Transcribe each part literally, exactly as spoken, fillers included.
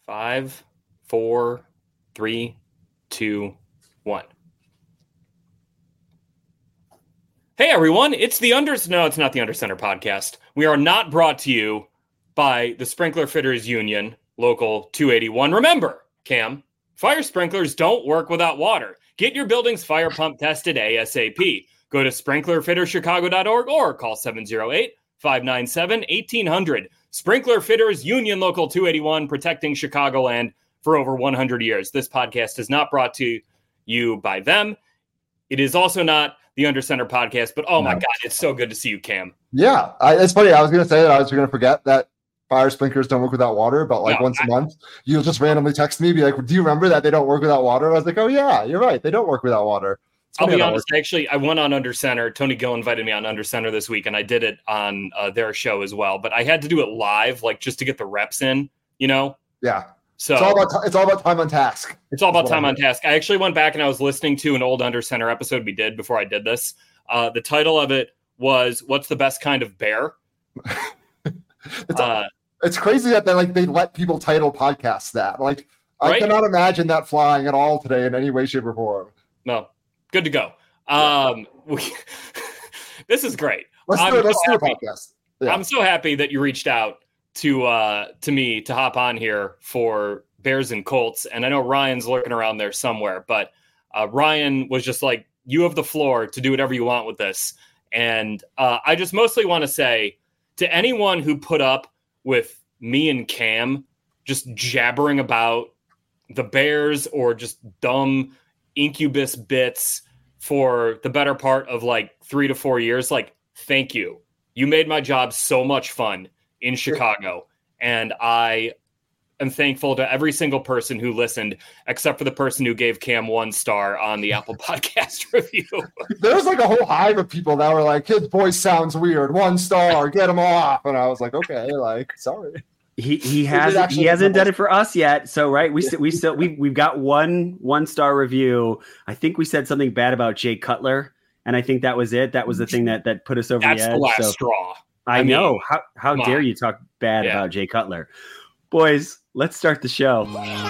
Five, four, three, two, one. Hey everyone, it's the Under No, it's not the Under Center podcast. We are not brought to you by the Sprinkler Fitters Union, Local two eighty-one. Remember, Cam, fire sprinklers don't work without water. Get your building's fire pump tested ASAP. Go to sprinkler fitter chicago dot org or call seven oh eight, five nine seven, eighteen hundred. Sprinkler Fitters Union, Local two eighty-one, protecting Chicagoland for over one hundred years. This podcast is not brought to you by them. It is also not the Under Center podcast, but oh my no. God, it's so good to see you, Cam. Yeah, I, it's funny. I was going to say that I was going to forget that fire sprinklers don't work without water, but like no, once I, a month, you'll just randomly text me, be like, do you remember that they don't work without water? I was like, oh yeah, you're right. They don't work without water. I'll be honest, actually, I went on Under Center. Tony Gill invited me on Under Center this week, and I did it on uh, their show as well. But I had to do it live, like just to get the reps in, you know? Yeah. So it's all about, t- it's all about time on task. It's all about time on task. I actually went back and I was listening to an old Under Center episode we did before I did this. Uh, the title of it was "What's the Best Kind of Bear?" it's, uh, it's crazy that they like they let people title podcasts that. Like, I right? cannot imagine that flying at all today in any way, shape, or form. No. Good to go. Um, we, this is great. Let's do it. Let's do a podcast. Yeah. I'm so happy that you reached out to uh, to me to hop on here for Bears and Colts. And I know Ryan's lurking around there somewhere, but uh, Ryan was just like, you have the floor to do whatever you want with this. And uh, I just mostly want to say to anyone who put up with me and Cam just jabbering about the Bears or just dumb incubus bits for the better part of like three to four years. Like, thank you. You made my job so much fun in Chicago. And I am thankful to every single person who listened, except for the person who gave Cam one star on the Apple Podcast review. There's like a whole hive of people that were like, his voice sounds weird. One star, get him off. And I was like, okay, like, sorry. He he hasn't he hasn't done it for us yet. So right, we st- we still we we've got one one star review. I think we said something bad about Jay Cutler, and I think that was it. That was the thing that that put us over That's the edge. The last so, straw. I, I know. Mean, how how dare on. you talk bad yeah. about Jay Cutler, boys? Let's start the show.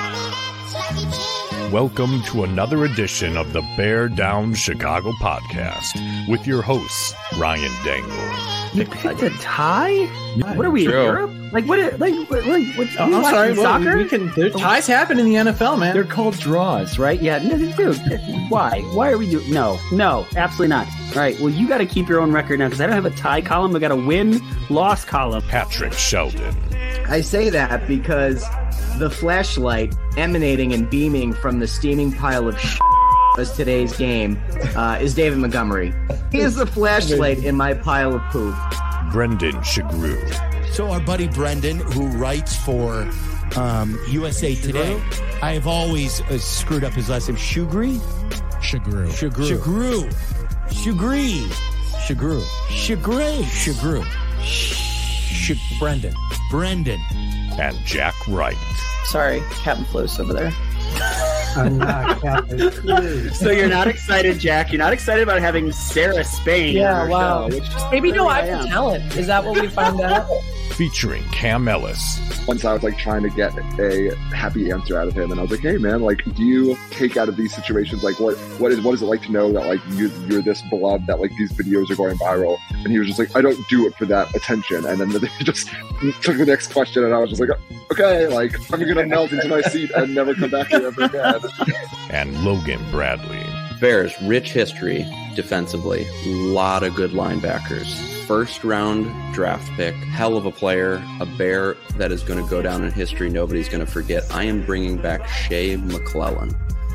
Welcome to another edition of the Bear Down Chicago podcast with your hosts Ryan Dangle. You picked a tie? What are we True. in Europe? Like what? Like what? Like, what oh, I'm sorry. Soccer? Well, we can. There, ties happen in the N F L, man. They're called draws, right? Yeah, no, dude. Why? Why are we doing? No, no, absolutely not. All right. Well, you got to keep your own record now because I don't have a tie column. I got a win-loss column. Patrick Sheldon. I say that because the flashlight emanating and beaming from the steaming pile of shit as today's game uh, is David Montgomery. He is the flashlight in my pile of poop. Brendan Shagru. So our buddy Brendan, who writes for um, U S A Today, I have always uh, screwed up his last name. Shugri? Shagru. Shagru. Shagru. Shugri. Shagru. Shagru. Shagru. Sh- Brendan. Brendan. And Jack Wright. Sorry, Captain Flo's over there. I'm not Captain Clue. So you're not excited, Jack? You're not excited about having Sarah Spain? Yeah, wow. Show, which Maybe no Eiffel talent. Is that what we found out? Featuring Cam Ellis. Once I was like trying to get a happy answer out of him, and I was like, "Hey, man, like, do you take out of these situations like what what is what is it like to know that like you you're this beloved that like these videos are going viral?" And he was just like, "I don't do it for that attention." And then they just took the next question, and I was just like, "Okay, like I'm gonna melt into my seat and never come back here ever again." And Logan Bradley. Bears, rich history defensively. Lot of good linebackers. First round draft pick. Hell of a player. A Bear that is going to go down in history. Nobody's going to forget. I am bringing back Shea McClellan.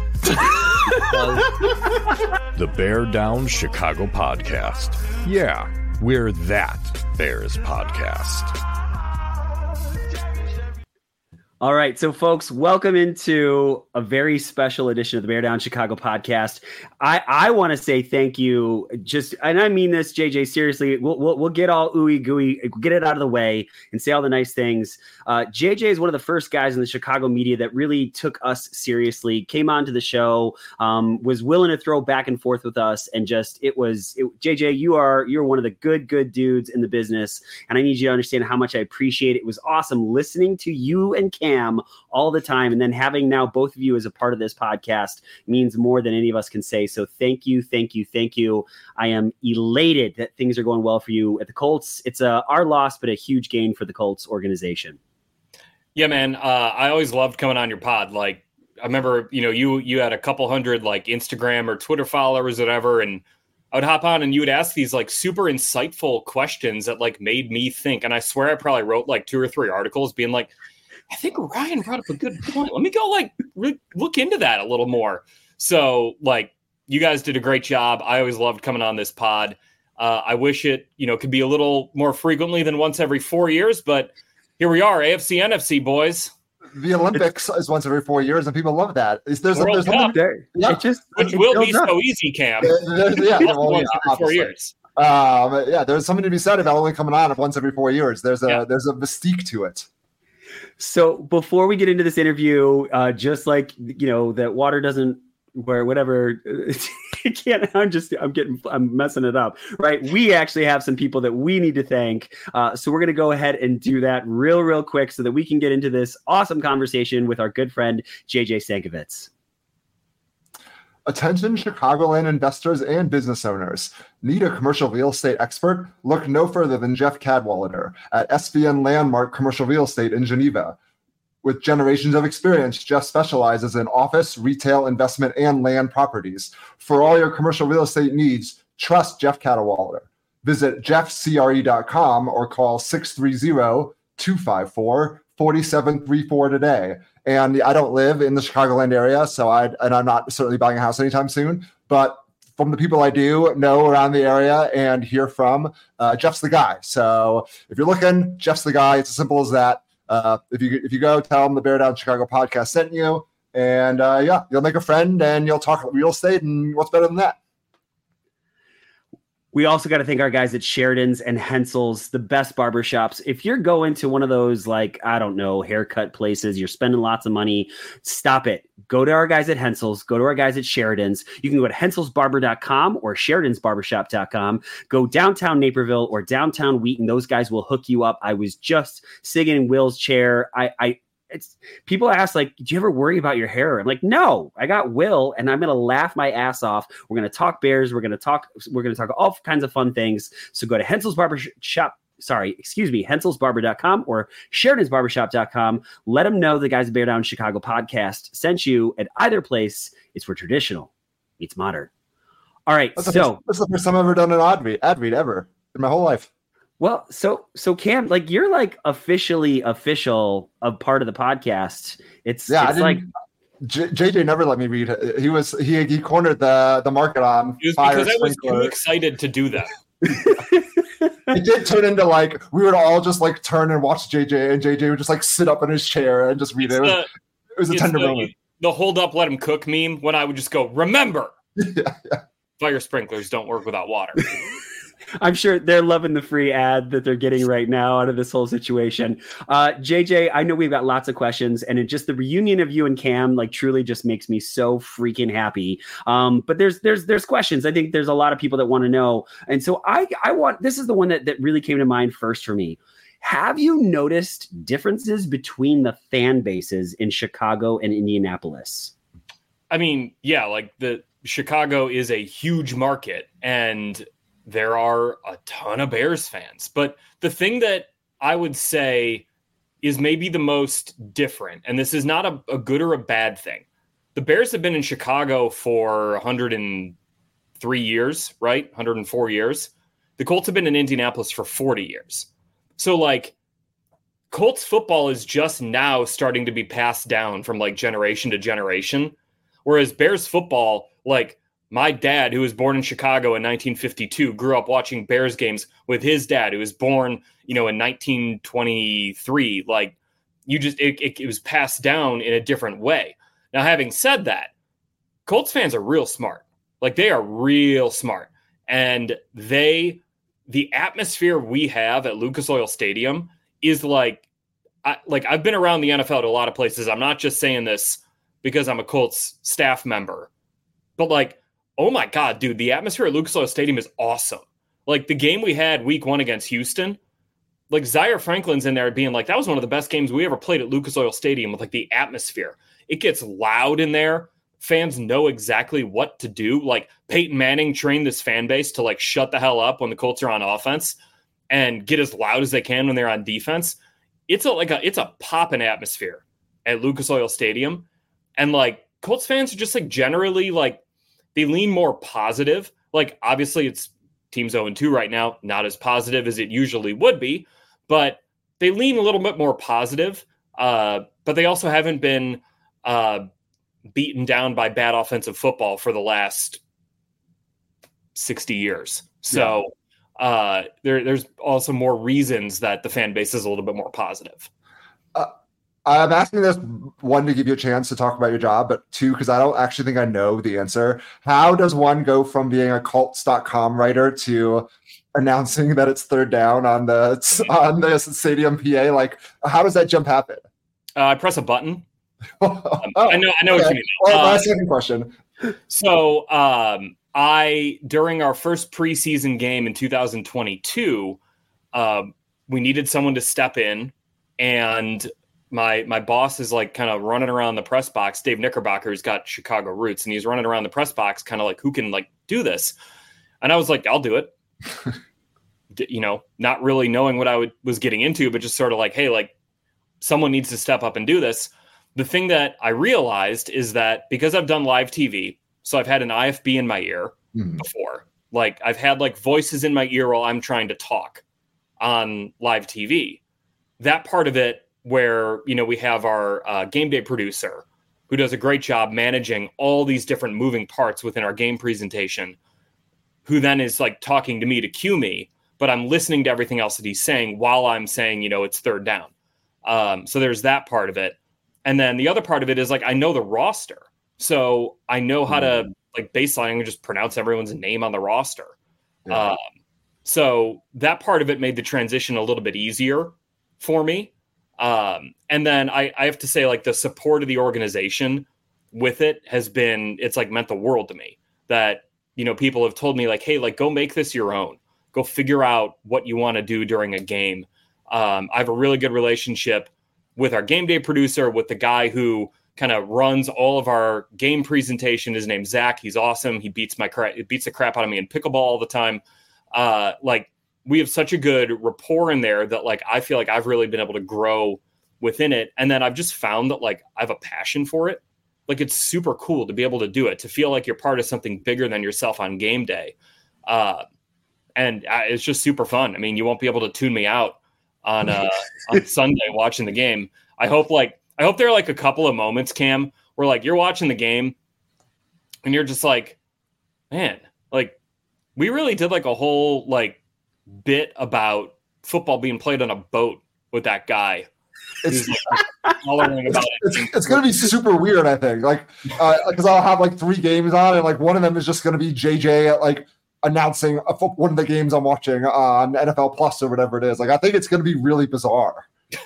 The Bear Down Chicago podcast. Yeah, we're that Bears podcast. All right, so folks, welcome into a very special edition of the Bear Down Chicago podcast. I, I want to say thank you, just, and I mean this, J J, seriously. We'll we'll, we'll get all ooey gooey, get it out of the way, and say all the nice things. Uh, J J is one of the first guys in the Chicago media that really took us seriously. Came onto the show, um, was willing to throw back and forth with us, and just it was it, J J. You are you're one of the good good dudes in the business, and I need you to understand how much I appreciate it. It was awesome listening to you and Cam Cam all the time. And then having now both of you as a part of this podcast means more than any of us can say. So thank you, thank you, thank you. I am elated that things are going well for you at the Colts. It's a our loss, but a huge gain for the Colts organization. Yeah, man. Uh, I always loved coming on your pod. Like, I remember, you know, you you had a couple hundred like Instagram or Twitter followers, whatever, and I would hop on and you would ask these like super insightful questions that like made me think. And I swear I probably wrote like two or three articles being like, I think Ryan brought up a good point. Let me go like re- look into that a little more. So like you guys did a great job. I always loved coming on this pod. Uh, I wish it, you know, could be a little more frequently than once every four years, but here we are, A F C, N F C boys. The Olympics is once every four years, and people love that. Is there's, World there's Cup, there, yeah. it just, which it will be up. so easy, Cam. There's, yeah, well, once yeah, every four years. Um, yeah, there's something to be said about only coming on once every four years. There's a Yeah. there's a mystique to it. So before we get into this interview, uh, just like, you know, that water doesn't where whatever I can't, I'm just, I'm getting, I'm messing it up, right? We actually have some people that we need to thank. Uh, so we're going to go ahead and do that real, real quick so that we can get into this awesome conversation with our good friend, J J Stankovitz. Attention Chicagoland investors and business owners. Need a commercial real estate expert? Look no further than Jeff Cadwallader at S V N Landmark Commercial Real Estate in Geneva. With generations of experience, Jeff specializes in office, retail, investment, and land properties. For all your commercial real estate needs, trust Jeff Cadwallader. Visit jeff c r e dot com or call six three zero, two five four, four seven three four today. And I don't live in the Chicagoland area, so I and I'm not certainly buying a house anytime soon. But from the people I do know around the area and hear from, uh, Jeff's the guy. So if you're looking, Jeff's the guy. It's as simple as that. Uh, if you if you go, tell them the Bear Down Chicago podcast sent you, and uh, yeah, you'll make a friend and you'll talk real estate. And what's better than that? We also got to thank our guys at Sheridan's and Hensel's, the best barbershops. If you're going to one of those, like, I don't know, haircut places, you're spending lots of money, stop it. Go to our guys at Hensel's. Go to our guys at Sheridan's. You can go to hensels barber dot com or sheridan's barbershop dot com. Go downtown Naperville or downtown Wheaton. Those guys will hook you up. I was just sitting in Will's chair. I, I It's people ask, like, do you ever worry about your hair? I'm like, no, I got Will and I'm going to laugh my ass off. We're going to talk Bears. We're going to talk, we're going to talk all kinds of fun things. So go to Hensel's Barbershop. Sorry, excuse me, hensels barber dot com or sheridan's barbershop dot com. Let them know the guys at Bear Down Chicago podcast sent you. At either place, it's where traditional meets modern. All right. That's so that's the first time I've ever done an ad read, ad read ever in my whole life. Well, so so Cam, like you're like officially official of part of the podcast. It's yeah, it's like J- JJ never let me read. He was he he cornered the the market on it was fire because I was sprinkler. too excited to do that. It did turn into like we would all just like turn and watch J J, and J J would just like sit up in his chair and just read it. It was, the, it was a tender the, moment. The hold up, let him cook meme when I would just go, remember, yeah, yeah. fire sprinklers don't work without water. I'm sure they're loving the free ad that they're getting right now out of this whole situation. Uh, J J, I know we've got lots of questions, and it just the reunion of you and Cam like truly just makes me so freaking happy. Um, but there's there's there's questions. I think there's a lot of people that want to know, and so I I want this is the one that that really came to mind first for me. Have you noticed differences between the fan bases in Chicago and Indianapolis? I mean, yeah, like the Chicago is a huge market, and there are a ton of Bears fans. But the thing that I would say is maybe the most different, and this is not a, a good or a bad thing. The Bears have been in Chicago for one hundred three years, right? one hundred four years. The Colts have been in Indianapolis for forty years. So like Colts football is just now starting to be passed down from like generation to generation. Whereas Bears football, like, my dad, who was born in Chicago in nineteen fifty-two, grew up watching Bears games with his dad, who was born, you know, in nineteen twenty-three. Like, you just, it, it, it was passed down in a different way. Now, having said that, Colts fans are real smart. Like, they are real smart. And they, the atmosphere we have at Lucas Oil Stadium is like, I, like, I've been around the N F L to a lot of places. I'm not just saying this because I'm a Colts staff member, but like, oh my God, dude, the atmosphere at Lucas Oil Stadium is awesome. Like the game we had week one against Houston, like Zaire Franklin's in there being like, that was one of the best games we ever played at Lucas Oil Stadium with like the atmosphere. It gets loud in there. Fans know exactly what to do. Like Peyton Manning trained this fan base to like shut the hell up when the Colts are on offense and get as loud as they can when they're on defense. It's a, like a, it's a poppin' atmosphere at Lucas Oil Stadium. And like Colts fans are just like generally like, they lean more positive. Like obviously it's team's oh and two right now, not as positive as it usually would be, but they lean a little bit more positive. Uh, but they also haven't been, uh, beaten down by bad offensive football for the last sixty years. So yeah. uh, there, there's also more reasons that the fan base is a little bit more positive. Uh, I'm asking this, one, to give you a chance to talk about your job, but two, because I don't actually think I know the answer. How does one go from being a Colts dot com writer to announcing that it's third down on the on the stadium P A? Like, how does that jump happen? Uh, I press a button. um, I know, I know okay. what you mean. Well, my uh, second question. So, um, I during our first preseason game in two thousand twenty-two, uh, we needed someone to step in, and my my boss is like kind of running around the press box. Dave Knickerbocker, who's got Chicago roots, and he's running around the press box, kind of like, who can like do this? And I was like, I'll do it. You know, not really knowing what I would, was getting into, but just sort of like, hey, like someone needs to step up and do this. The thing that I realized is that because I've done live T V, so I've had an I F B in my ear mm. before. Like I've had like voices in my ear while I'm trying to talk on live T V. That part of it where, you know, we have our uh, game day producer who does a great job managing all these different moving parts within our game presentation, who then is like talking to me to cue me, but I'm listening to everything else that he's saying while I'm saying, you know, it's third down. Um, so there's that part of it. And then the other part of it is like, I know the roster. So I know how to like baseline and just pronounce everyone's name on the roster. Yeah. Um, so that part of it made the transition a little bit easier for me. Um, and then I, I have to say like the support of the organization with it has been, it's like meant the world to me that, you know, people have told me like, hey, like go make this your own, go figure out what you want to do during a game. Um, I have a really good relationship with our game day producer, with the guy who kind of runs all of our game presentation. His name's Zach. He's awesome. He beats my crap, beats the crap out of me in pickleball all the time. Uh, like we have such a good rapport in there that like, I feel like I've really been able to grow within it. And then I've just found that like, I have a passion for it. Like it's super cool to be able to do it, to feel like you're part of something bigger than yourself on game day. Uh, and uh, it's just super fun. I mean, you won't be able to tune me out on uh, on Sunday watching the game. I hope like I hope there are like a couple of moments, Cam, where like you're watching the game and you're just like, man, like we really did like a whole like bit about football being played on a boat with that guy. It's, like, hollering about it. It's, it's going to be super weird, I think. Like, because uh, I'll have like three games on, and like one of them is just going to be J J at like announcing a, one of the games I'm watching on N F L Plus or whatever it is. Like, I think it's going to be really bizarre.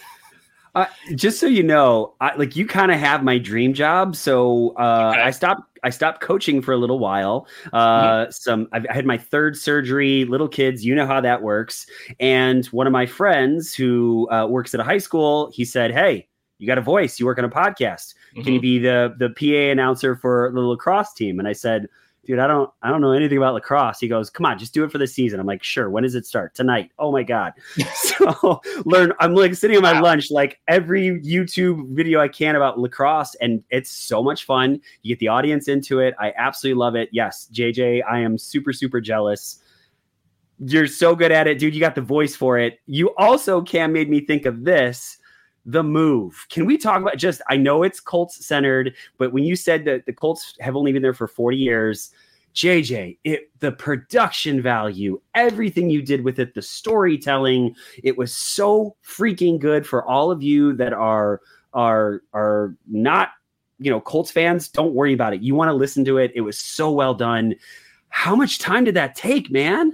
Uh, just so you know, I, like you kind of have my dream job. So uh, okay. I stopped. I stopped coaching for a little while. Uh, mm-hmm. Some I've, I had my third surgery. Little kids, you know how that works. And one of my friends who uh, works at a high school, he said, "Hey, you got a voice. You work on a podcast. Mm-hmm. Can you be the the P A announcer for the lacrosse team?" And I said, dude, I don't, I don't know anything about lacrosse. He goes, come on, just do it for the season. I'm like, sure. When does it start? Tonight. Oh my God. So learn, I'm like sitting on my wow. lunch, like every YouTube video I can about lacrosse. And it's so much fun. You get the audience into it. I absolutely love it. Yes. J J, I am super, super jealous. You're so good at it, dude. You got the voice for it. You also, Cam, made me think of this. The move. Can we talk about just, I know it's Colts centered, but when you said that the Colts have only been there for forty years, J J, it, the production value, everything you did with it, the storytelling, it was so freaking good. For all of you that are, are, are not, you know, Colts fans, don't worry about it. You want to listen to it. It was so well done. How much time did that take, man?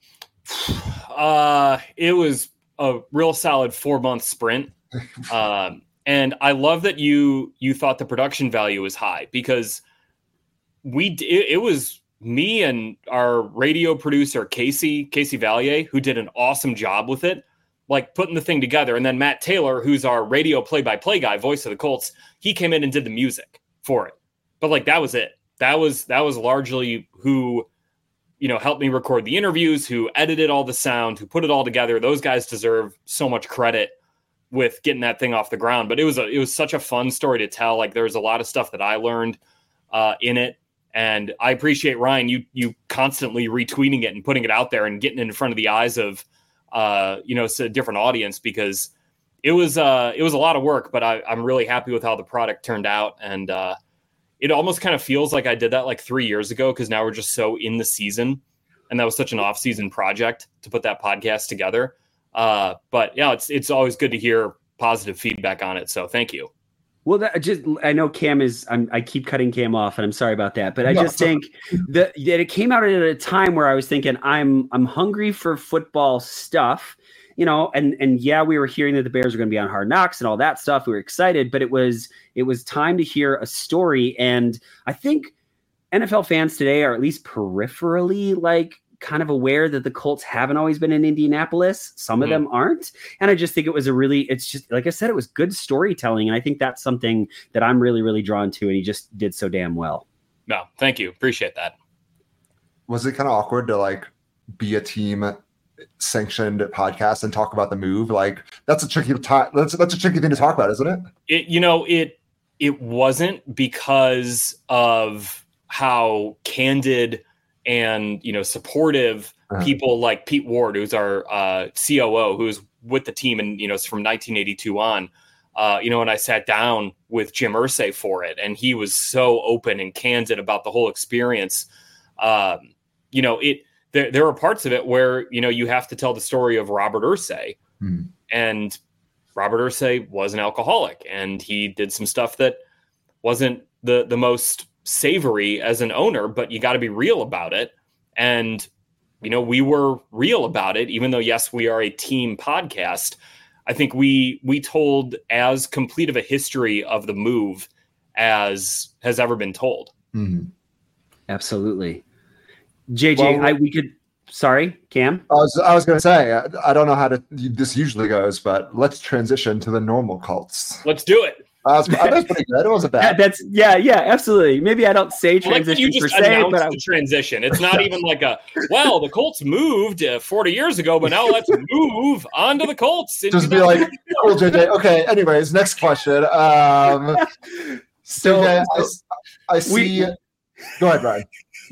Uh, it was a real solid four month sprint. um, and I love that you you thought the production value was high, because we it, it was me and our radio producer Casey Casey Valier who did an awesome job with it. like putting the thing together. And then Matt Taylor, who's our radio play-by-play guy, voice of the Colts, he came in and did the music for it. But like, that was it. That was, that was largely who, you know, helped me record the interviews, who edited all the sound, who put it all together. Those guys deserve so much credit with getting that thing off the ground. But it was a, it was such a fun story to tell. Like, there was a lot of stuff that I learned uh, in it. And I appreciate, Ryan, you, you constantly retweeting it and putting it out there and getting it in front of the eyes of, uh, you know, a different audience, because it was, uh, it was a lot of work, but I, I'm really happy with how the product turned out. And uh, it almost kind of feels like I did that like three years ago, because now we're just so in the season, and that was such an off-season project to put that podcast together. Uh, but yeah, it's, it's always good to hear positive feedback on it. So thank you. Well, that just, I know Cam is, I'm, I keep cutting Cam off, and I'm sorry about that, but I No, just think that, that it came out at a time where I was thinking, I'm, I'm hungry for football stuff, you know, and, and yeah, we were hearing that the Bears are going to be on Hard Knocks and all that stuff. We were excited, but it was, it was time to hear a story. And I think N F L fans today are at least peripherally like kind of aware that the Colts haven't always been in Indianapolis. Some of Mm. them aren't. And I just think it was a really, it's just, like I said, it was good storytelling. And I think that's something that I'm really, really drawn to. And he just did so damn well. No, thank you. Appreciate that. Was it kind of awkward to like be a team sanctioned podcast and talk about the move? Like, that's a tricky time. That's, that's a tricky thing to talk about, isn't it? It, you know, it, it wasn't because of how candid and, you know, supportive Uh-huh. people like Pete Ward, who's our uh, C O O, who's with the team, and, you know, it's from nineteen eighty-two on, uh, you know, and I sat down with Jim Irsay for it, and he was so open and candid about the whole experience. Um, you know, it, there, there are parts of it where, you know, you have to tell the story of Robert Irsay, Hmm. and Robert Irsay was an alcoholic, and he did some stuff that wasn't the, the most savory as an owner, but you got to be real about it. And, you know, we were real about it, even though, yes, we are a team podcast. I think we, we told as complete of a history of the move as has ever been told. Hmm. Absolutely. J J, Well, I, we could, sorry, Cam. I was, I was going to say, I, I don't know how to, this usually goes, but let's transition to the normal Colts. Let's do it. Uh, that, was, that was pretty good. It wasn't That, bad. that's, yeah, yeah, absolutely. Maybe I don't say I like that transition you per just se, announced but I, the transition. It's not even like a, well, the Colts moved uh, forty years ago, but now let's move on to the Colts. in Just be like, cool, J J. Okay, anyways, next question. Um, so, J J, I, so I see. we- Go ahead, Ryan.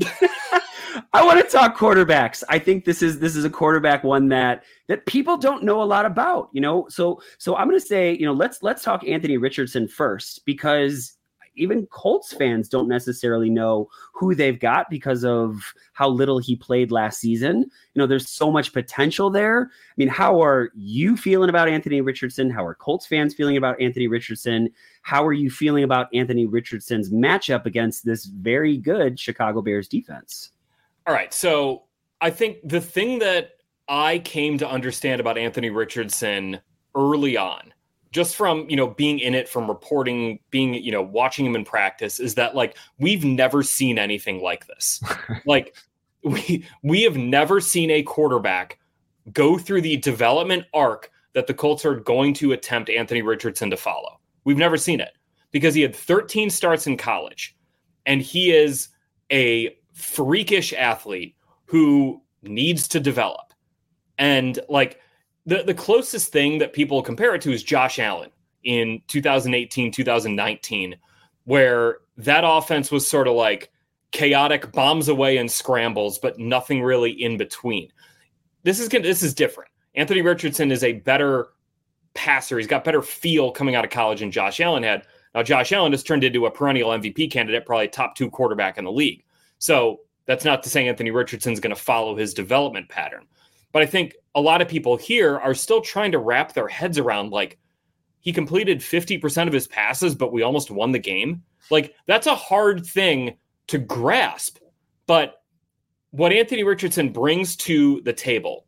I want to talk quarterbacks. I think this is this is a quarterback one that that people don't know a lot about, you know. So so I'm going to say, you know, let's let's talk Anthony Richardson first, because even Colts fans don't necessarily know who they've got because of how little he played last season. You know, there's so much potential there. I mean, how are you feeling about Anthony Richardson? How are Colts fans feeling about Anthony Richardson? How are you feeling about Anthony Richardson's matchup against this very good Chicago Bears defense? All right. So I think the thing that I came to understand about Anthony Richardson early on, just from, you know, being in it, from reporting, being, you know, watching him in practice, is that like, we've never seen anything like this. Like we, we have never seen a quarterback go through the development arc that the Colts are going to attempt Anthony Richardson to follow. We've never seen it, because he had thirteen starts in college, and he is a freakish athlete who needs to develop. And like the, the closest thing that people compare it to is Josh Allen in two thousand eighteen, two thousand nineteen, where that offense was sort of like chaotic, bombs away and scrambles, but nothing really in between. This is good. This is different. Anthony Richardson is a better passer. He's got better feel coming out of college than Josh Allen had. Now, Josh Allen has turned into a perennial M V P candidate, probably top two quarterback in the league. So that's not to say Anthony Richardson's going to follow his development pattern. But I think a lot of people here are still trying to wrap their heads around, like, he completed fifty percent of his passes, but we almost won the game. Like, that's a hard thing to grasp. But what Anthony Richardson brings to the table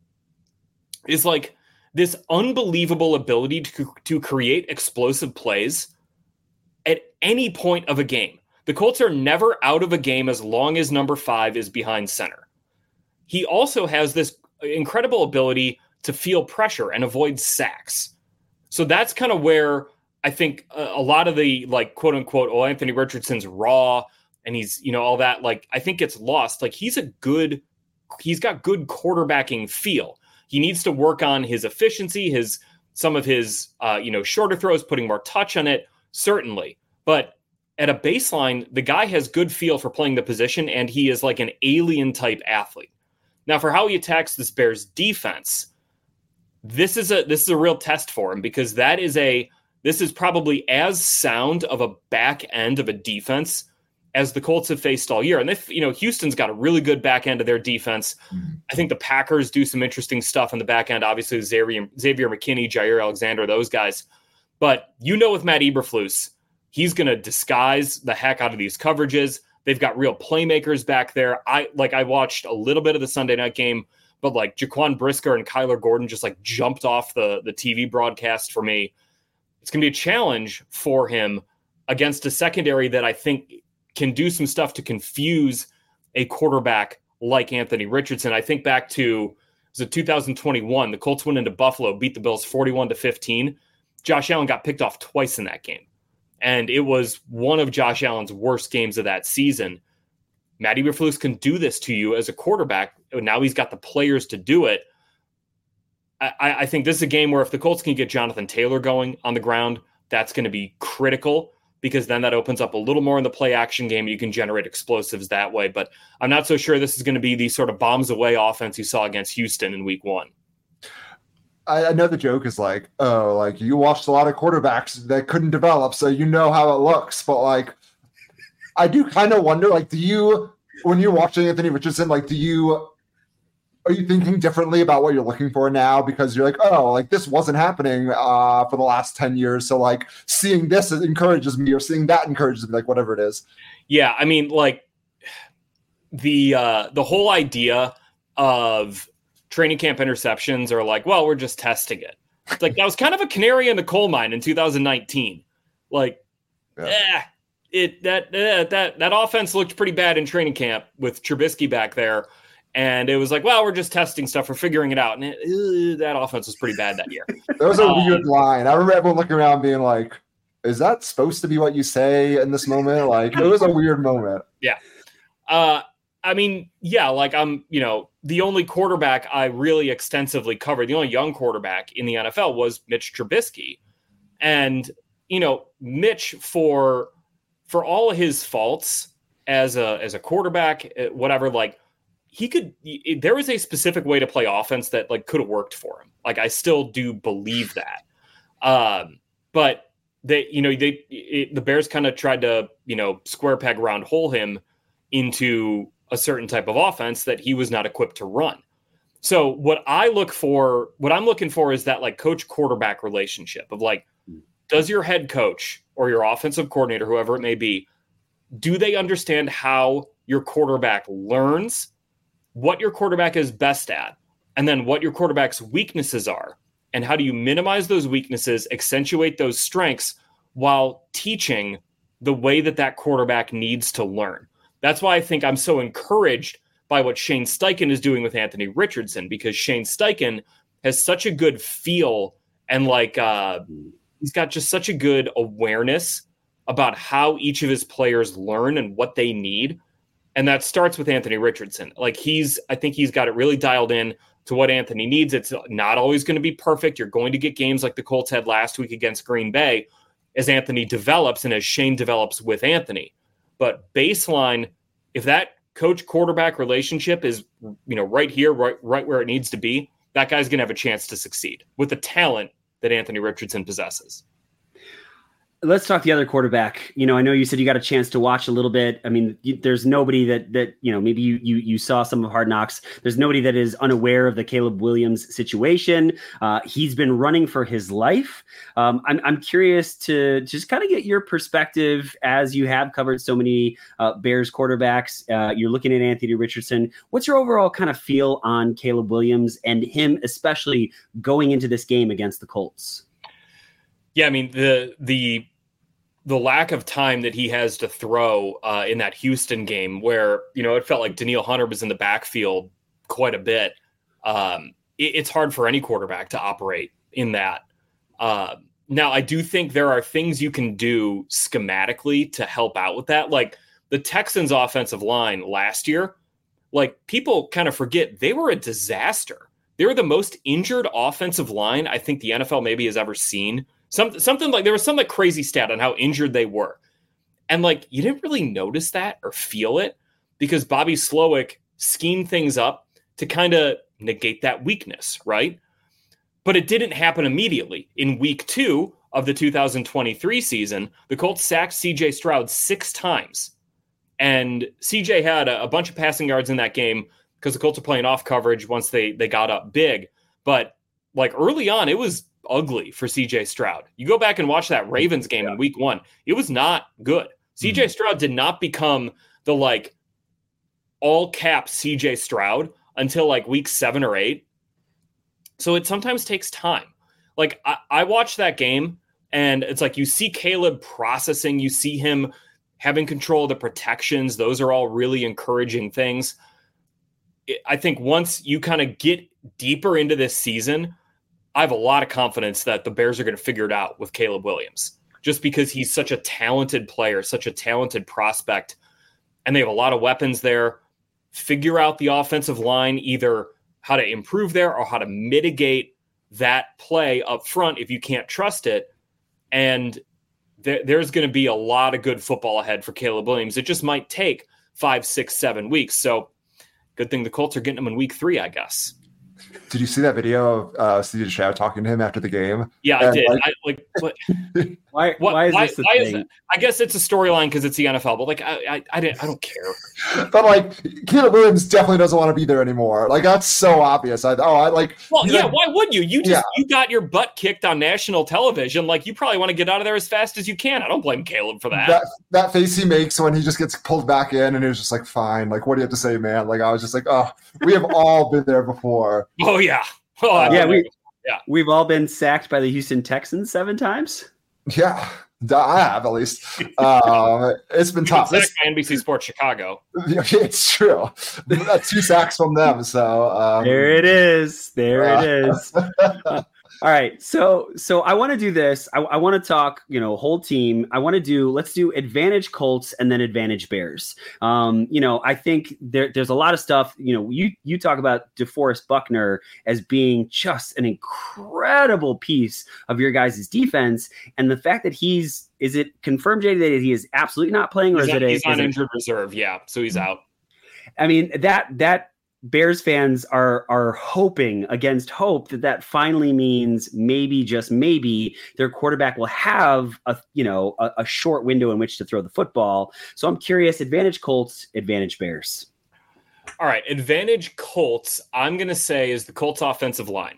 is like this unbelievable ability to, to create explosive plays at any point of a game. The Colts are never out of a game as long as number five is behind center. He also has this incredible ability to feel pressure and avoid sacks. So that's kind of where I think a, a lot of the like quote unquote, oh, Anthony Richardson's raw and he's, you know, all that, like, I think it's lost. Like he's a good, he's got good quarterbacking feel. He needs to work on his efficiency, his, some of his, uh, you know, shorter throws, putting more touch on it, certainly. But at a baseline, the guy has good feel for playing the position, and he is like an alien type athlete. Now, for how he attacks this Bears defense, this is a this is a real test for him, because that is a this is probably as sound of a back end of a defense as the Colts have faced all year. And if, you know, Houston's got a really good back end of their defense. Mm-hmm. I think the Packers do some interesting stuff on the back end. Obviously, Xavier, Xavier McKinney, Jair Alexander, those guys. But you know, with Matt Eberflus, he's going to disguise the heck out of these coverages. They've got real playmakers back there. I like I watched a little bit of the Sunday night game, but like Jaquan Brisker and Kyler Gordon just like jumped off the, the T V broadcast for me. It's going to be a challenge for him against a secondary that I think can do some stuff to confuse a quarterback like Anthony Richardson. I think back to, it was it two thousand twenty-one, the Colts went into Buffalo, beat the Bills forty-one to fifteen. Josh Allen got picked off twice in that game. And it was one of Josh Allen's worst games of that season. Matt Eberflus can do this to you as a quarterback. Now he's got the players to do it. I, I think this is a game where if the Colts can get Jonathan Taylor going on the ground, that's going to be critical, because then that opens up a little more in the play action game. You can generate explosives that way. But I'm not so sure this is going to be the sort of bombs away offense you saw against Houston in week one. I, I know the joke is like, oh, like you watched a lot of quarterbacks that couldn't develop, so you know how it looks. But like, I do kind of wonder, like, do you, when you're watching Anthony Richardson, like, do you, are you thinking differently about what you're looking for now? Because you're like, oh, like this wasn't happening uh, for the last ten years. So like seeing this encourages me, or seeing that encourages me, like whatever it is. Yeah. I mean, like the, uh, the whole idea of training camp interceptions are like, well, we're just testing it. It's like, that was kind of a canary in the coal mine in two thousand nineteen. Like, yeah. eh, it, that, eh, that, that offense looked pretty bad in training camp with Trubisky back there. And it was like, well, we're just testing stuff. We're figuring it out. And it, uh, that offense was pretty bad that year. That was a um, weird line. I remember everyone looking around being like, is that supposed to be what you say in this moment? Like, it was a weird moment. Yeah. Uh, I mean, yeah, like I'm, you know, the only quarterback I really extensively covered, the only young quarterback in the N F L was Mitch Trubisky. And, you know, Mitch, for for all of his faults as a as a quarterback, whatever, like, he could, there was a specific way to play offense that like could have worked for him. Like, I still do believe that. Um, but they, you know, they, it, the Bears kind of tried to, you know, square peg round hole him into a certain type of offense that he was not equipped to run. So what I look for, what I'm looking for is that like coach quarterback relationship of like, does your head coach or your offensive coordinator, whoever it may be, do they understand how your quarterback learns, what your quarterback is best at, and then what your quarterback's weaknesses are, and how do you minimize those weaknesses, accentuate those strengths while teaching the way that that quarterback needs to learn. That's why I think I'm so encouraged by what Shane Steichen is doing with Anthony Richardson, because Shane Steichen has such a good feel and like uh, he's got just such a good awareness about how each of his players learn and what they need. And that starts with Anthony Richardson. Like he's, I think he's got it really dialed in to what Anthony needs. It's not always going to be perfect. You're going to get games like the Colts had last week against Green Bay as Anthony develops and as Shane develops with Anthony. But baseline, if that coach quarterback relationship is, you know, right here, right, right where it needs to be, that guy's going to have a chance to succeed with the talent that Anthony Richardson possesses. Let's talk the other quarterback. You know, I know you said you got a chance to watch a little bit. I mean, you, there's nobody that, that, you know, maybe you, you, you saw some of Hard Knocks. There's nobody that is unaware of the Caleb Williams situation. Uh, he's been running for his life. Um, I'm, I'm curious to just kind of get your perspective as you have covered so many uh, Bears quarterbacks. Uh, you're looking at Anthony Richardson. What's your overall kind of feel on Caleb Williams and him, especially going into this game against the Colts? Yeah, I mean, the, the, the lack of time that he has to throw uh, in that Houston game where, you know, it felt like Danielle Hunter was in the backfield quite a bit. Um, it, it's hard for any quarterback to operate in that. Uh, now, I do think there are things you can do schematically to help out with that. Like the Texans offensive line last year, like people kind of forget they were a disaster. They were the most injured offensive line I think the N F L maybe has ever seen. Some, something like there was some like crazy stat on how injured they were. And like you didn't really notice that or feel it because Bobby Slowick schemed things up to kind of negate that weakness, right? But it didn't happen immediately. In week two of the two thousand twenty-three season, the Colts sacked C J Stroud six times. And C J had a, a bunch of passing yards in that game because the Colts are playing off coverage once they, they got up big. But like early on, it was ugly for C J Stroud. You go back and watch that Ravens game yeah. in week one. It was not good. C J mm-hmm. Stroud did not become the like all cap C J Stroud until like week seven or eight. So it sometimes takes time. Like I, I watched that game and it's like you see Caleb processing, you see him having control of the protections. Those are all really encouraging things. I think once you kind of get deeper into this season, I have a lot of confidence that the Bears are going to figure it out with Caleb Williams, just because he's such a talented player, such a talented prospect, and they have a lot of weapons there. Figure out the offensive line, either how to improve there or how to mitigate that play up front if you can't trust it. And th- there's going to be a lot of good football ahead for Caleb Williams. It just might take five, six, seven weeks. So good thing the Colts are getting him in week three, I guess. Did you see that video of uh, C J Stroud talking to him after the game? Yeah, and I did. Like, I, like, what, why, what, why is why, this the why thing? Is that? I guess it's a storyline because it's the N F L, but like, I, I, I, didn't, I don't care. But like, Caleb Williams definitely doesn't want to be there anymore. Like, that's so obvious. I, oh, I like. Well, yeah. Like, why would you? You just yeah. you got your butt kicked on national television. Like, you probably want to get out of there as fast as you can. I don't blame Caleb for that. That that face he makes when he just gets pulled back in, and he was just like, "Fine." Like, what do you have to say, man? Like, I was just like, "Oh, we have all been there before." Oh yeah. Oh, uh, yeah, we, yeah, we've all been sacked by the Houston Texans seven times. Yeah, I have at least. Uh, it's been tough. Been sacked by N B C Sports Chicago. It's true. Two sacks from them. So um, there it is. There uh, it is. Uh, all right, so so I want to do this. I, I want to talk, you know, whole team. I want to do. Let's do advantage Colts and then advantage Bears. Um, you know, I think there, there's a lot of stuff. You know, you you talk about DeForest Buckner as being just an incredible piece of your guys' defense, and the fact that he's is it confirmed, J D, that he is absolutely not playing, or he's is on, it a, he's on it, injured reserve? Yeah, so he's out. I mean that that. Bears fans are are hoping against hope that that finally means maybe, just maybe, their quarterback will have a you know a, a short window in which to throw the football. So I'm curious, advantage Colts, advantage Bears. All right, advantage Colts, I'm going to say is the Colts offensive line.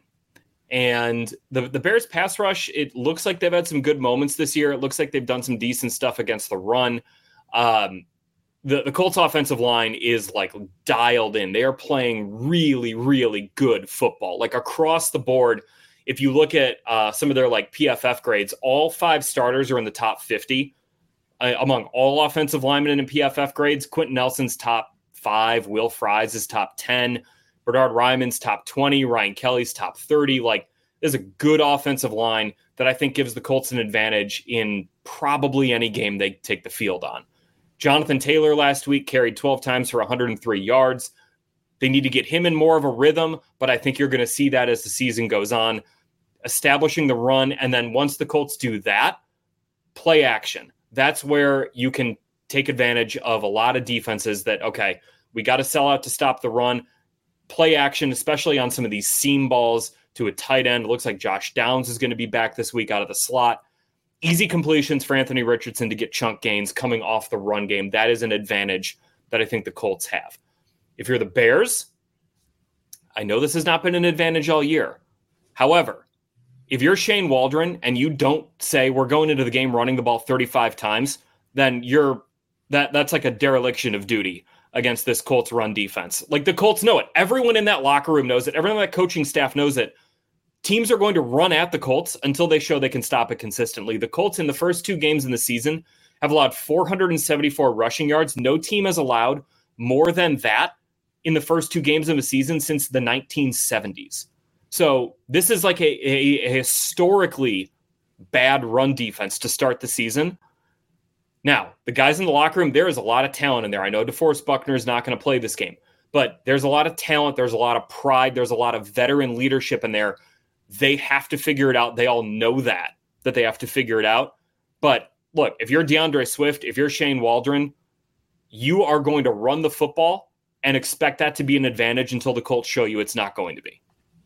And the, the Bears pass rush, it looks like they've had some good moments this year. It looks like they've done some decent stuff against the run. Um The, the Colts offensive line is like dialed in. They are playing really, really good football. Like across the board, if you look at uh, some of their like P F F grades, all five starters are in the top fifty uh, among all offensive linemen in P F F grades. Quentin Nelson's top five. Will Fries is top ten. Bernard Ryman's top twenty. Ryan Kelly's top thirty. Like, there's a good offensive line that I think gives the Colts an advantage in probably any game they take the field on. Jonathan Taylor last week carried twelve times for one hundred three yards. They need to get him in more of a rhythm, but I think you're going to see that as the season goes on, establishing the run. And then once the Colts do that, play action. That's where you can take advantage of a lot of defenses that, okay, we got to sell out to stop the run. Play action, especially on some of these seam balls to a tight end. It looks like Josh Downs is going to be back this week out of the slot. Easy completions for Anthony Richardson to get chunk gains coming off the run game. That is an advantage that I think the Colts have. If you're the Bears, I know this has not been an advantage all year. However, if you're Shane Waldron and you don't say we're going into the game running the ball thirty-five times, then you're that that's like a dereliction of duty against this Colts run defense. Like, the Colts know it. Everyone in that locker room knows it. Everyone in that coaching staff knows it. Teams are going to run at the Colts until they show they can stop it consistently. The Colts in the first two games in the season have allowed four hundred seventy-four rushing yards. No team has allowed more than that in the first two games of the season since the nineteen seventies. So this is like a, a, a historically bad run defense to start the season. Now, the guys in the locker room, there is a lot of talent in there. I know DeForest Buckner is not going to play this game, but there's a lot of talent. There's a lot of pride. There's a lot of veteran leadership in there. They have to figure it out. They all know that, that they have to figure it out. But look, if you're DeAndre Swift, if you're Shane Waldron, you are going to run the football and expect that to be an advantage until the Colts show you it's not going to be.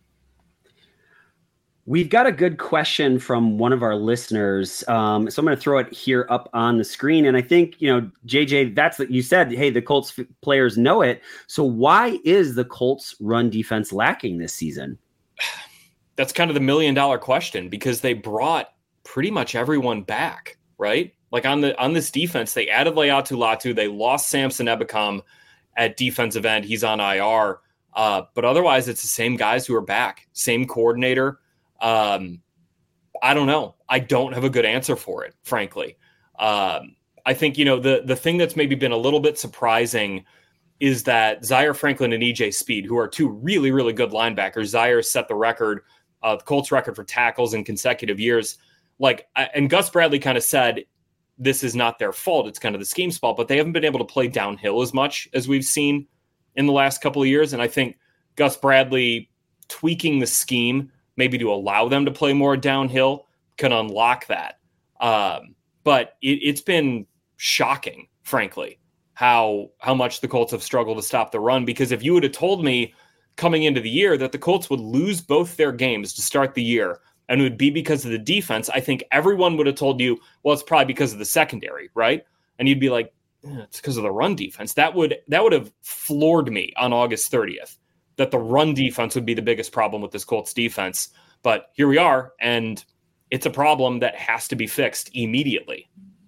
We've got a good question from one of our listeners. Um, so I'm going to throw it here up on the screen. And I think, you know, J J, that's what you said. Hey, the Colts f- players know it. So why is the Colts run defense lacking this season? That's kind of the million dollar question, because they brought pretty much everyone back, right? Like on the on this defense, they added Laiatu Latu. They lost Samson Ebukam at defensive end. He's on I R. Uh, but otherwise, it's the same guys who are back, same coordinator. Um, I don't know. I don't have a good answer for it, frankly. Um, I think, you know, the the thing that's maybe been a little bit surprising is that Zaire Franklin and E J Speed, who are two really, really good linebackers. Zaire set the record, uh, the Colts record for tackles in consecutive years. Like, and Gus Bradley kind of said, this is not their fault. It's kind of the scheme's fault, but they haven't been able to play downhill as much as we've seen in the last couple of years. And I think Gus Bradley tweaking the scheme, maybe to allow them to play more downhill, can unlock that. Um, but it, it's been shocking, frankly, how, how much the Colts have struggled to stop the run. Because if you would have told me coming into the year that the Colts would lose both their games to start the year, and it would be because of the defense, I think everyone would have told you, well, it's probably because of the secondary, right? And you'd be like, eh, it's because of the run defense. That would that would have floored me on August thirtieth, that the run defense would be the biggest problem with this Colts defense. But here we are, and it's a problem that has to be fixed immediately.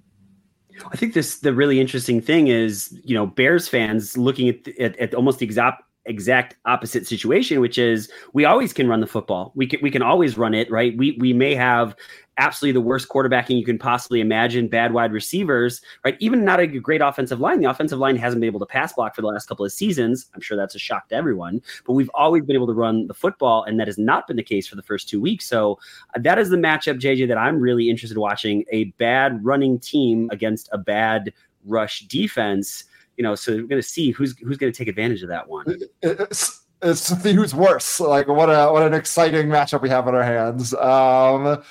I think this the really interesting thing is, you know, Bears fans looking at, at, at almost the exact exact opposite situation, which is we always can run the football. We can we can always run it, right? We we may have absolutely the worst quarterbacking you can possibly imagine, bad wide receivers, right? Even not a great offensive line. The offensive line hasn't been able to pass block for the last couple of seasons. I'm sure that's a shock to everyone, but we've always been able to run the football, and that has not been the case for the first two weeks. So uh, that is the matchup, J J, that I'm really interested in watching: a bad running team against a bad rush defense. You know, so we're going to see who's who's going to take advantage of that one. It's, it's to see who's worse. Like, what a what an exciting matchup we have on our hands. Um,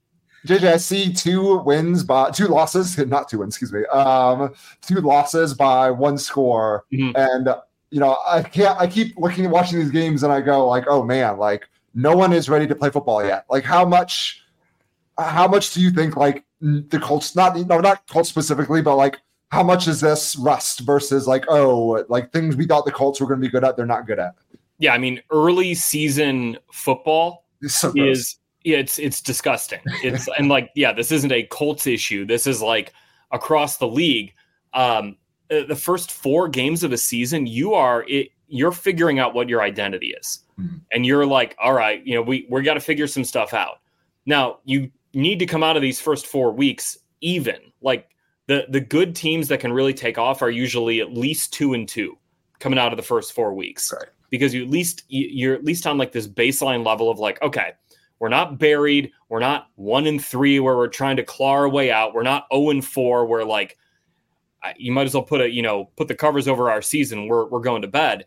J J, I see two wins by two losses, not two wins, excuse me. Um, two losses by one score, mm-hmm. and you know, I can't. I keep looking at watching these games, and I go like, oh man, like no one is ready to play football yet. Like, how much? How much do you think like the Colts? Not no, not Colts specifically, but like. How much is this rust versus like, oh, like things we thought the Colts were going to be good at, they're not good at? Yeah, I mean, early season football so is yeah, it's it's disgusting. It's and like, yeah, this isn't a Colts issue. This is like across the league. Um, the first four games of a season, you are it, you're figuring out what your identity is, mm-hmm. and you're like, all right, you know, we we got to figure some stuff out. Now you need to come out of these first four weeks even like. The the good teams that can really take off are usually at least two and two coming out of the first four weeks, right. Because you at least you're at least on like this baseline level of like, okay, we're not buried, we're not one and three where we're trying to claw our way out, we're not zero and four where like you might as well put a you know put the covers over our season. We're we're going to bed,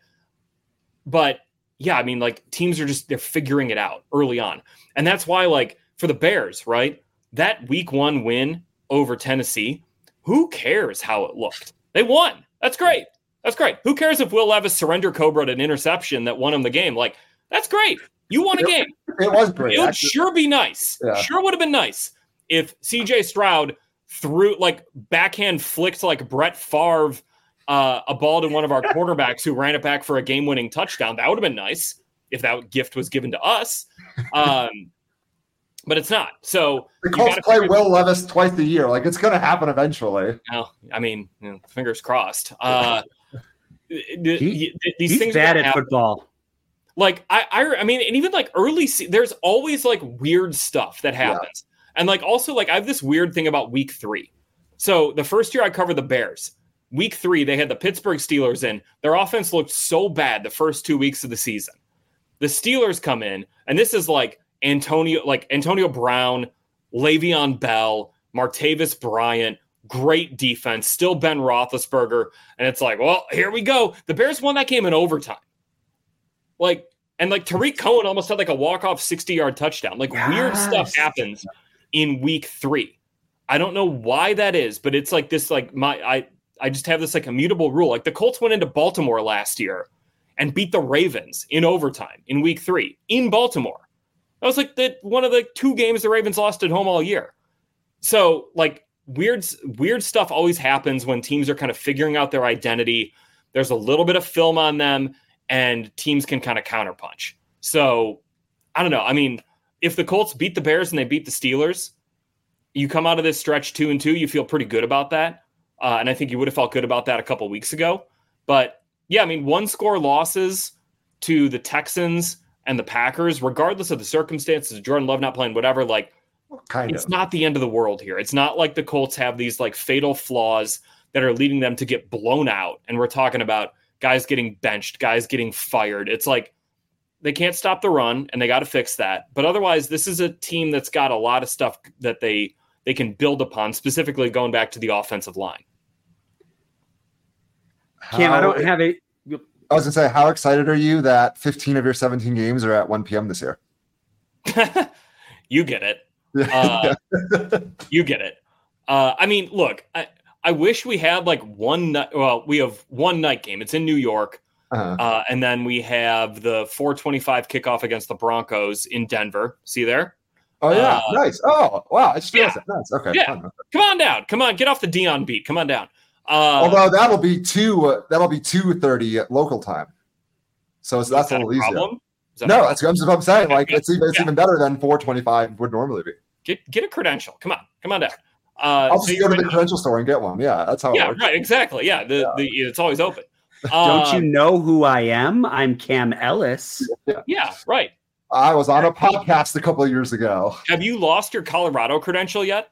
but yeah, I mean like teams are just they're figuring it out early on, and that's why like for the Bears, right, that week one win over Tennessee. Who cares how it looked? They won. That's great. That's great. Who cares if Will Levis surrendered Cobra an interception that won him the game? Like, that's great. You won a game. It was great. It would actually. Sure be nice. Yeah. Sure would have been nice if C J Stroud threw, like, backhand flicked like Brett Favre uh, a ball to one of our quarterbacks who ran it back for a game-winning touchdown. That would have been nice if that gift was given to us. Um But it's not. So the Colts play Will Levis twice a year. Like it's going to happen eventually. Well, I mean, you know, fingers crossed. Uh, he, these he's things bad at happen. Football. Like I, I, I mean, and even like early, there's always like weird stuff that happens, yeah. And like also like I have this weird thing about week three. So the first year I covered the Bears, week three they had the Pittsburgh Steelers in. Their offense looked so bad the first two weeks of the season. the Steelers come in, and this is like Antonio, like Antonio Brown, Le'Veon Bell, Martavis Bryant, great defense, still Ben Roethlisberger, and it's like, well, here we go. The Bears won that game in overtime. Like, and like Tariq Cohen almost had like a walk-off sixty-yard touchdown. Like yes. Weird stuff happens in week three. I don't know why that is, but it's like this, like my, I, I just have this like immutable rule. Like the Colts went into Baltimore last year and beat the Ravens in overtime in week three in Baltimore. That was like the, one of the two games the Ravens lost at home all year. So like weird, weird stuff always happens when teams are kind of figuring out their identity. There's a little bit of film on them and teams can kind of counterpunch. So I don't know. I mean, if the Colts beat the Bears and they beat the Steelers, you come out of this stretch two and two, you feel pretty good about that. Uh, and I think you would have felt good about that a couple weeks ago. But yeah, I mean, one score losses to the Texans and the Packers, regardless of the circumstances, Jordan Love not playing, whatever, like kind it's of. Not the end of the world here. It's not like the Colts have these like fatal flaws that are leading them to get blown out. And we're talking about guys getting benched, guys getting fired. It's like they can't stop the run and they got to fix that. But otherwise, this is a team that's got a lot of stuff that they, they can build upon, specifically going back to the offensive line. Cam, I don't have it. I was going to say, how excited are you that fifteen of your seventeen games are at one p.m. this year? You get it. Uh, you get it. Uh, I mean, look, I, I wish we had like one night. Well, we have one night game. It's in New York. Uh-huh. Uh, and then we have the four twenty-five kickoff against the Broncos in Denver. See there? Oh, yeah. Uh, nice. Oh, wow. I just yeah. realized that. Nice. Okay. Yeah. Come on down. Come on. Get off the Dion beat. Come on down. Uh, Although that'll be two, uh, that'll be two thirty at local time. So, so that's that a little a easier. That no, that's, that's what I'm saying. Like, it's even, it's yeah. even better than four twenty-five would normally be. Get get a credential. Come on. Come on down. Uh, I'll just so go to the credential store and get one. Yeah, that's how yeah, it works. right. Exactly. Yeah. The, yeah. the It's always open. Don't um, you know who I am? I'm Cam Ellis. Yeah, yeah right. I was on a podcast a couple of years ago. Have you lost your Colorado credential yet?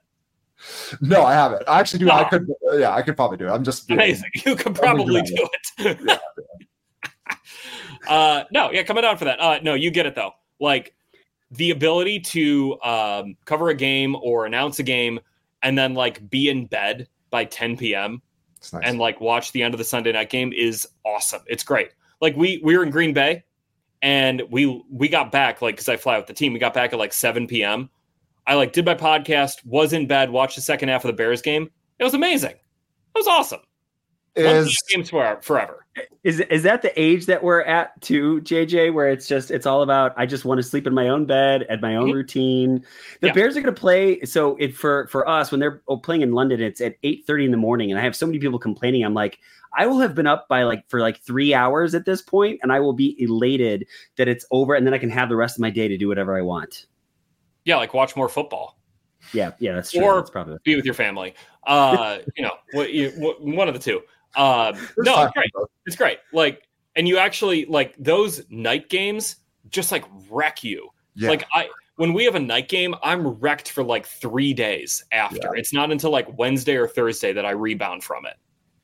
No, I haven't. I actually do. No. I could. Yeah, I could probably do it. I'm just amazing. You could probably do it. yeah, yeah. uh, no, yeah, coming down for that. Uh, no, you get it though. Like the ability to um, cover a game or announce a game and then like be in bed by ten p.m. Nice. And like watch the end of the Sunday night game is awesome. It's great. Like we we were in Green Bay and we we got back like because I fly with the team. We got back at like seven p.m. I like did my podcast, was in bed, watched the second half of the Bears game. It was amazing. It was awesome. Is games for forever. Is is that the age that we're at too, J J, where it's just it's all about I just want to sleep in my own bed at my own mm-hmm. routine. The yeah. Bears are going to play. So it for for us when they're playing in London, it's at eight thirty in the morning, and I have so many people complaining. I'm like, I will have been up by like for like three hours at this point, and I will be elated that it's over, and then I can have the rest of my day to do whatever I want. Yeah, like watch more football. Yeah, yeah, that's true. Or that's probably be with your family. Uh, you know, what you, what, one of the two. Uh, no, it's great. It's great. Like, and you actually like those night games just like wreck you. Yeah. Like I, when we have a night game, I'm wrecked for like three days after. Yeah. It's not until like Wednesday or Thursday that I rebound from it.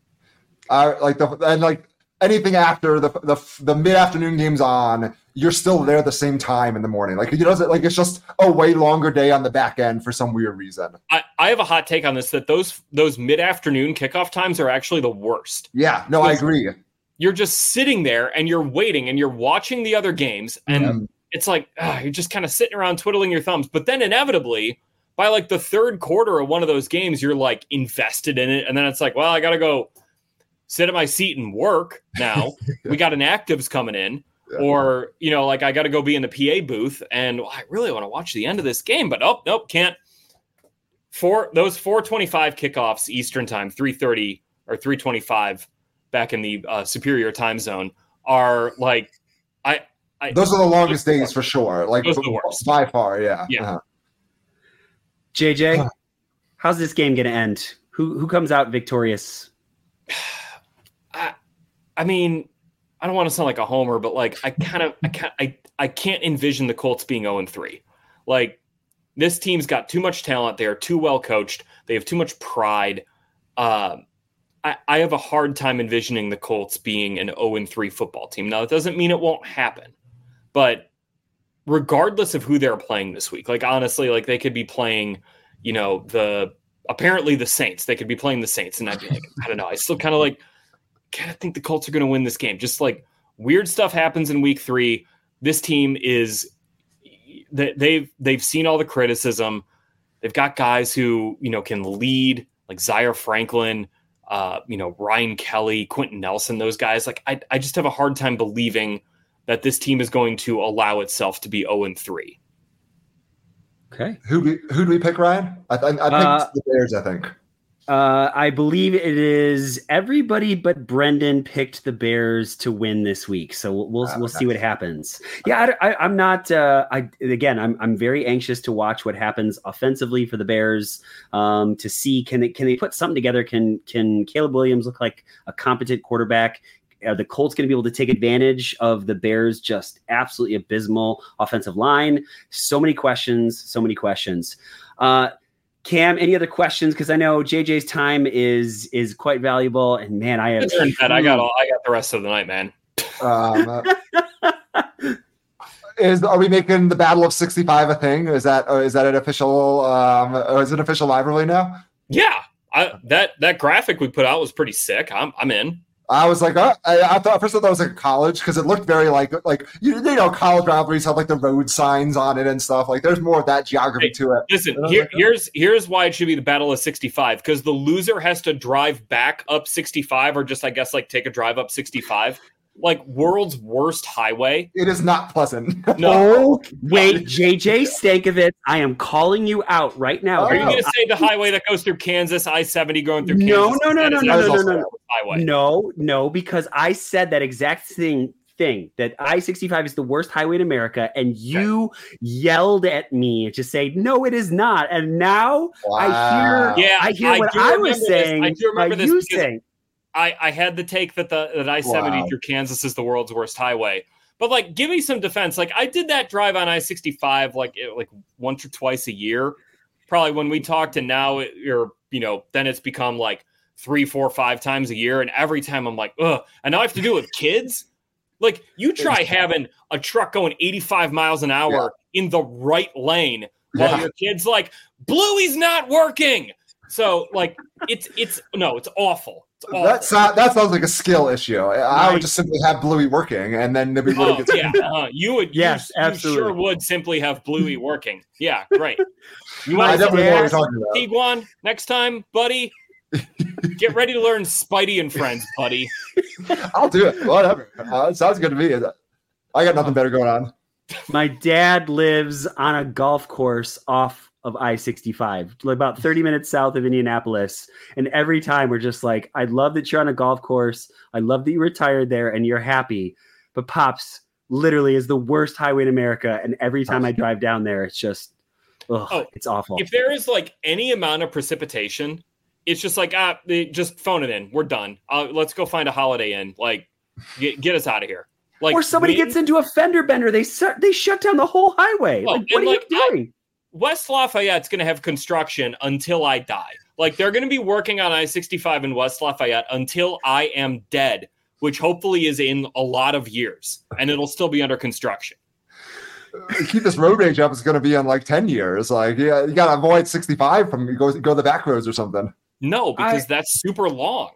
I uh, like the and like anything after the the, the mid afternoon game's on, you're still there at the same time in the morning. Like it doesn't like it's just a way longer day on the back end for some weird reason. I, I have a hot take on this that those those mid afternoon kickoff times are actually the worst. Yeah, no, I agree. You're just sitting there and you're waiting and you're watching the other games and mm-hmm. it's like ugh, you're just kind of sitting around twiddling your thumbs. But then inevitably by like the third quarter of one of those games, you're like invested in it, and then it's like, well, I got to go sit at my seat and work now. yeah. We got inactives coming in. Yeah. Or, you know, like I got to go be in the P A booth and well, I really want to watch the end of this game, but oh, nope, can't. For those four twenty-five kickoffs Eastern time, three thirty or three twenty-five back in the uh, superior time zone are like, I, I those are the longest days for sure. Like those are the worst. By far. Yeah. Yeah. Uh-huh. J J, how's this game going to end? Who, who comes out victorious? I, I mean, I don't want to sound like a homer, but like I kind of I can't I, I can't envision the Colts being oh and three. Like this team's got too much talent. They are too well coached. They have too much pride. Um, I, I have a hard time envisioning the Colts being an oh and three football team. Now, it doesn't mean it won't happen, but regardless of who they're playing this week, like honestly, like they could be playing, you know, the apparently the Saints. They could be playing the Saints, and I'd be like, I don't know. I still kind of like, kind of think the Colts are going to win this game. Just like weird stuff happens in week three. This team is they've they've seen all the criticism. They've got guys who, you know, can lead, like Zaire Franklin, uh, you know, Ryan Kelly, Quentin Nelson, those guys. Like I, I just have a hard time believing that this team is going to allow itself to be oh and three. Okay. Who do we, who do we pick, Ryan? I, I, I picked uh, the Bears, I think. Uh, I believe it is everybody but Brendan picked the Bears to win this week. So we'll we'll, oh, we'll see what happens. Yeah, I, I, I'm not. Uh, I again, I'm I'm very anxious to watch what happens offensively for the Bears. Um, to see can they can they put something together? Can can Caleb Williams look like a competent quarterback? Are the Colts going to be able to take advantage of the Bears' just absolutely abysmal offensive line? So many questions. So many questions. Uh, Cam, any other questions? Because I know J J's time is is quite valuable, and man, I have. I got all, I got the rest of the night, man. Um, uh, is are we making the Battle of sixty-five a thing? Is that or is that an official? Um, or is it an official rivalry now? Yeah, I, that that graphic we put out was pretty sick. I'm I'm in. I was like, oh, I, I thought first I thought it was like college because it looked very like like you, you know college rivalries have like the road signs on it and stuff. Like there's more of that geography hey, to it. Listen, here, like, oh. here's here's why it should be the Battle of sixty-five, because the loser has to drive back up sixty-five or just I guess like take a drive up sixty-five. Like world's worst highway. It is not pleasant. No, oh, wait, J J Stankovic, I am calling you out right now. Are you going to say the highway that goes through Kansas, I seventy going through no, Kansas? No, no, no, no, no, no, no, no. Highway. No, no, because I said that exact thing. Thing that I sixty-five is the worst highway in America, and you okay. yelled at me to say no, it is not. And now wow. I hear, yeah, I hear I what I was this. saying. I do remember this. You saying. I, I had the take that the that I seventy wow. through Kansas is the world's worst highway, but like, give me some defense. Like, I did that drive on I sixty-five like it, like once or twice a year, probably when we talked, and now it, you're you know then it's become like three, four, five times a year, and every time I'm like, ugh, and now I have to do it with kids. Like, you try having a truck going eighty-five miles an hour yeah. in the right lane while yeah. your kid's like, Bluey's not working. So like, it's it's no, it's awful. That's not, that sounds like a skill issue. I right. would just simply have Bluey working, and then maybe oh, gets yeah, uh, you would. Yes, you, absolutely. You sure would simply have Bluey working. Yeah, great. You I definitely know what you're talking about. Tiguan, next time, buddy. Get ready to learn Spidey and Friends, buddy. I'll do it. Whatever. Uh, it sounds good to me. I got nothing better going on. My dad lives on a golf course off of I sixty-five, about thirty minutes south of Indianapolis. And every time we're just like, I love that you're on a golf course. I love that you retired there and you're happy. But Pops literally is the worst highway in America. And every time I drive down there, it's just, ugh, oh, it's awful. If there is like any amount of precipitation, it's just like, ah, just phone it in. We're done. Uh, let's go find a Holiday Inn. Like, get, get us out of here. Like, or somebody wind, gets into a fender bender. They su- they shut down the whole highway. Well, like, what are like, you doing? I, West Lafayette's going to have construction until I die. Like, they're going to be working on I sixty-five in West Lafayette until I am dead, which hopefully is in a lot of years, and it'll still be under construction. Keep this road rage up. It's going to be in like ten years. Like, yeah, you got to avoid sixty-five from you go go the back roads or something. No, because I, that's super long.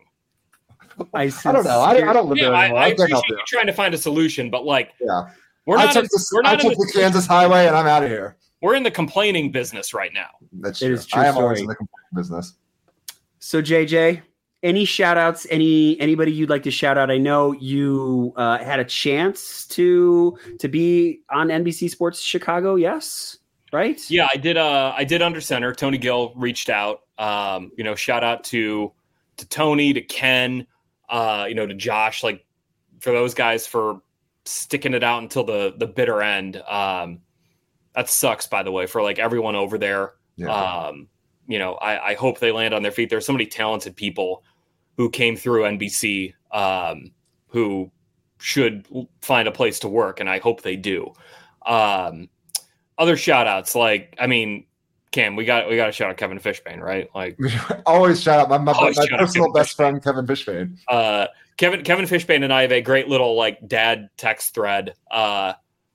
I, I don't know. I, I don't live yeah, there anymore. I, I, I appreciate you trying to find a solution, but like, yeah, we're I not. took, in, the, we're not I took the, the Kansas highway, and I'm out of here. We're in the complaining business right now. That's it true. Is true I am story. always in the complaining business. So J J, any shout outs? Any anybody you'd like to shout out? I know you uh, had a chance to to be on N B C Sports Chicago. Yes, right? Yeah, I did. Uh, I did under center. Tony Gill reached out. Um, you know, shout out to to Tony, to Ken, uh, you know, to Josh. Like, for those guys for sticking it out until the the bitter end. Um, that sucks, by the way, for like everyone over there. Yeah. Um, you know, I, I hope they land on their feet. There's so many talented people who came through N B C um, who should find a place to work, and I hope they do. Um, other shout outs, like, I mean, Cam, we got we got to shout out Kevin Fishbane, right? Like, always shout out my, my, my personal best friend, Kevin Fishbane. Uh, Kevin Kevin Fishbane and I have a great little like dad text thread uh,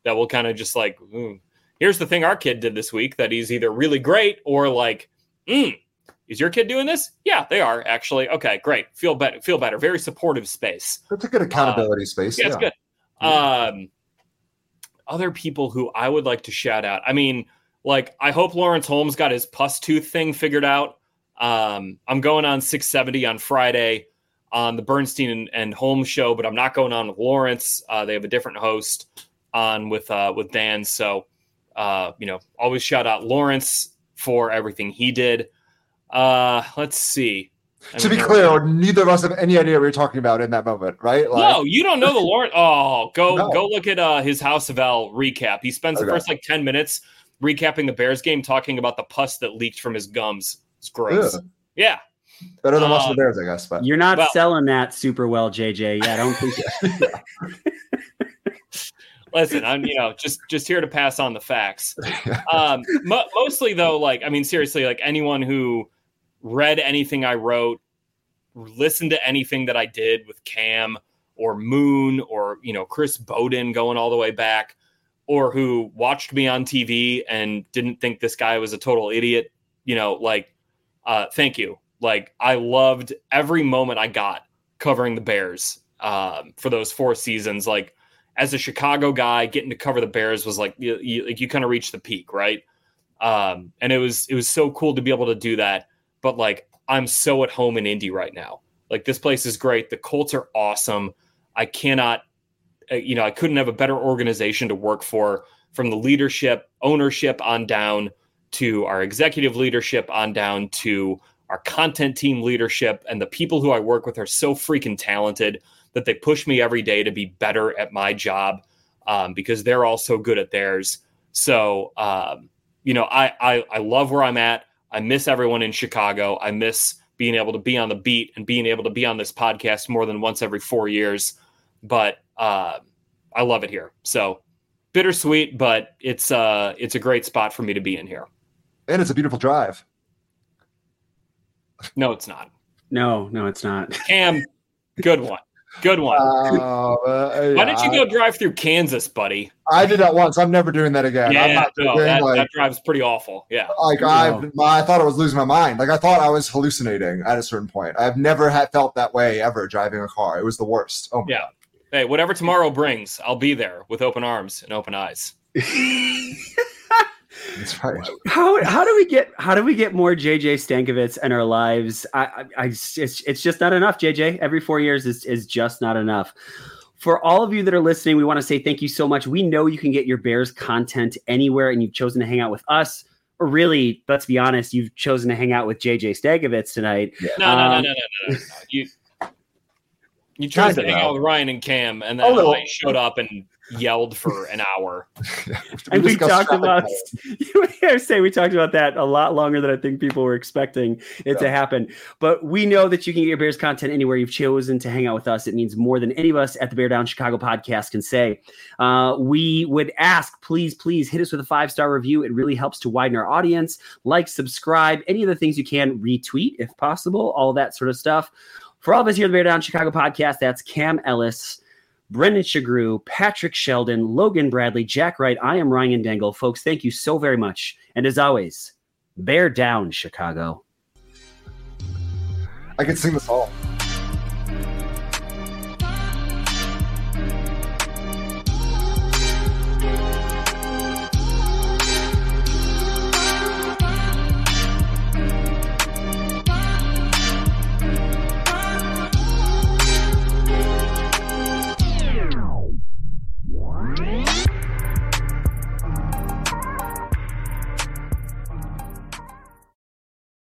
that will kind of just like, mm, here's the thing our kid did this week that he's either really great or like, mm, is your kid doing this? Yeah, they are actually. Okay, great. Feel better. Feel better. Very supportive space. That's a good accountability uh, space. Yeah, yeah, it's good. Um, other people who I would like to shout out. I mean, like, I hope Lawrence Holmes got his pus tooth thing figured out. Um, I'm going on six seventy on Friday on the Bernstein and, and Holmes show, but I'm not going on with Lawrence. Uh, they have a different host on with uh, with Dan. So, uh, you know, always shout out Lawrence for everything he did. Uh, let's see. I to mean, be clear, neither of us have any idea what you're talking about in that moment, right? Like, no, you don't know the Lawrence. Oh, go No. go look at uh, his House of L recap. He spends the Okay. first like ten minutes recapping the Bears game, talking about the pus that leaked from his gums. It's gross. Ugh. Yeah, better than watching Um, the Bears, I guess. But You're not Well- selling that super well, J J. Yeah, I don't think. listen, I'm you know just just here to pass on the facts. Um, mo- mostly though, like I mean, seriously, like anyone who read anything I wrote, listened to anything that I did with Cam or Moon or you know Chris Bowden going all the way back, or who watched me on T V and didn't think this guy was a total idiot, you know, like uh, thank you. Like I loved every moment I got covering the Bears um, for those four seasons. Like as a Chicago guy, getting to cover the Bears was like you, you, like you kind of reached the peak, right? Um, and it was it was so cool to be able to do that. But like I'm so at home in Indy right now. Like this place is great. The Colts are awesome. I cannot, uh, you know, I couldn't have a better organization to work for, from the leadership, ownership on down to our executive leadership on down to our content team leadership, and the people who I work with are so freaking talented that they push me every day to be better at my job um, because they're all so good at theirs. So, um, you know, I, I, I love where I'm at. I miss everyone in Chicago. I miss being able to be on the beat and being able to be on this podcast more than once every four years. But uh, I love it here. So bittersweet, but it's uh, it's a great spot for me to be in here. and it's a beautiful drive. No, it's not. No, no, it's not. Cam, good one. Good one. Uh, uh, Why didn't you yeah, go drive through Kansas, buddy? I did that once. I'm never doing that again. I'm Yeah, not no, doing, that, like, that drive's pretty awful. Yeah. like I, I thought I was losing my mind. Like I thought I was hallucinating at a certain point. I've never had felt that way ever driving a car. It was the worst. Oh my Yeah. Hey, whatever tomorrow brings, I'll be there with open arms and open eyes. That's right. How how do we get how do we get more J J Stankovitz in our lives? I, I, I it's it's just not enough. J J, every four years is is just not enough. For all of you that are listening, we want to say thank you so much. We know you can get your Bears content anywhere, and you've chosen to hang out with us. Or really, let's be honest, you've chosen to hang out with J J Stankovitz tonight. No, no, no, Um, no, no, no, no, no. You you tried to Kinda, hang though. out with Ryan and Cam, and A then little. I showed up and yelled for an hour. And we discussed talked traffic about, patterns. I say we talked about that a lot longer than I think people were expecting it to Yeah. happen. But we know that you can get your Bears content anywhere. You've chosen to hang out with us. It means more than any of us at the Bear Down Chicago podcast can say. Uh, we would ask, please, please hit us with a five-star review. It really helps to widen our audience. Like, subscribe, any of the things you can, retweet if possible, all that sort of stuff. For all of us here at the Bear Down Chicago podcast, that's Cam Ellis, Brendan Shagrew, Patrick Sheldon, Logan Bradley, Jack Wright. I am Ryan Dangle. Folks, thank you so very much. And as always, Bear Down, Chicago. I could sing this all.